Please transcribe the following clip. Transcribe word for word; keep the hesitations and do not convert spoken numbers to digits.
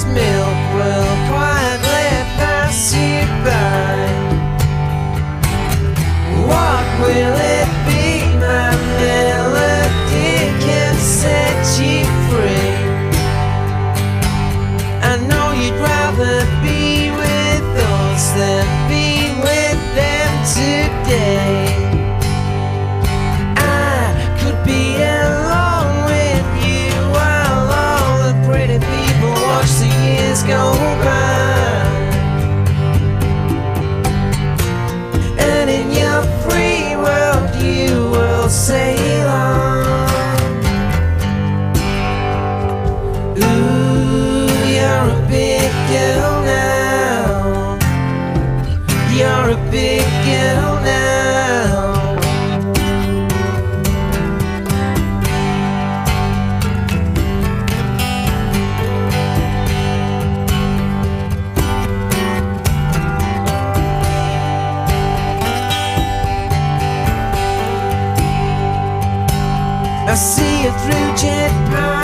mother's milk will quietly pass you by. What will it be? My melody can set you free. I know you'd rather be with us than be with them today. I could be alone with you while all the pretty people watch the years go by. And in your free world you will sail on. Ooh, you're a big girl now. You're a big girl now. I see you through jet pipes.